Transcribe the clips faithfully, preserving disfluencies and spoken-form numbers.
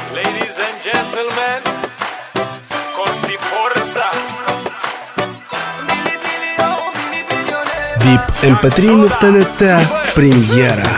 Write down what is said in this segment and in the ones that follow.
Ladies and gentlemen, Costi Forza. вип эм пэ три точка нет премьера.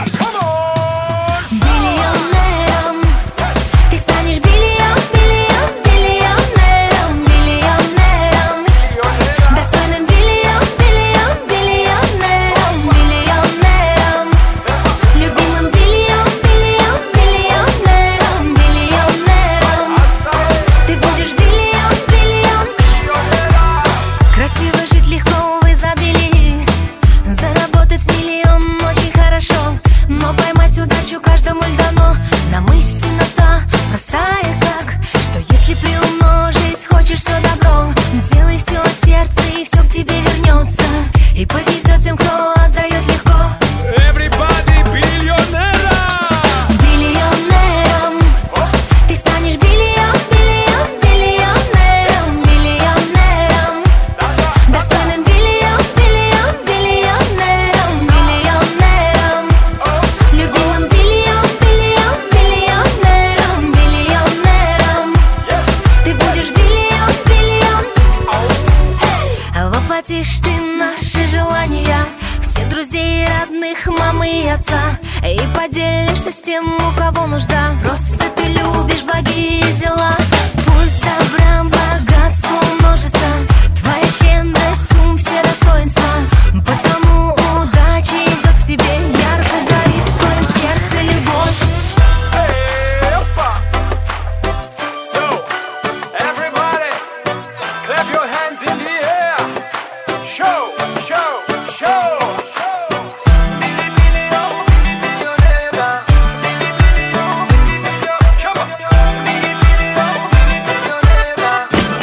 Каждому дано, нам истина-то простая как, что если приумножить хочешь все добро, делай все от сердца и все к тебе вернется, и повезет тем, кто отдает легко. Everybody биллионера! Биллионером ты станешь, биллион, биллион, биллионером, биллионером, достойным биллион, биллион, биллионером, биллионером, любимым биллион, биллион, биллионером, биллионером. Ты будешь биллион, биллион. Воплотишь ты наши желания, всех друзей, родных, мамы и отца, и поделишься с тем, у кого нужда. Просто ты любишь благие дела. Пусть добром богатство умножится, твоя щедрость, ум, все достоинства, потому удача идет к тебе, ярко горит в твоем сердце любовь. Hey, опа! So, everybody, clap your hands in the air. Show, show, show. Billy, billion, Billy, billionera. Billy, billion, Billy, billion. Come on. Billy, billion, Billy, billionera.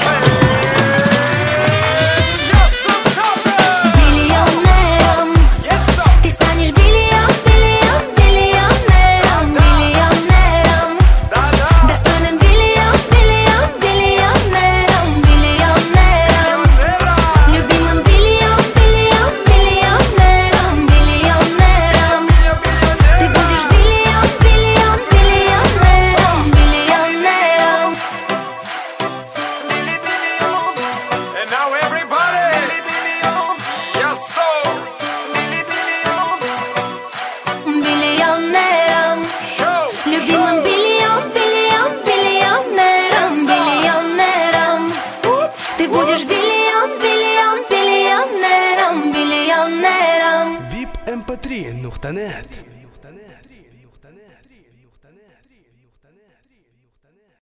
Hey, yes, some tougher. Биллионером Yes, sir. ты станешь, биллион, биллион, биллионером, биллионером, Да-да. достойным биллион, биллион, биллионером, биллионером, любимым биллион, биллион, биллионером, биллионером. Ты будешь биллион, биллион, биллионером, биллионером. Billy, billion. And now everybody. Billy, billion. Yes, so. Billy, billion. Биллионером, Show. любимым биллион, биллион, биллионером, биллионером. Ты будешь биллион, биллион, биллионером, биллионером. вип эм пэ три точка нет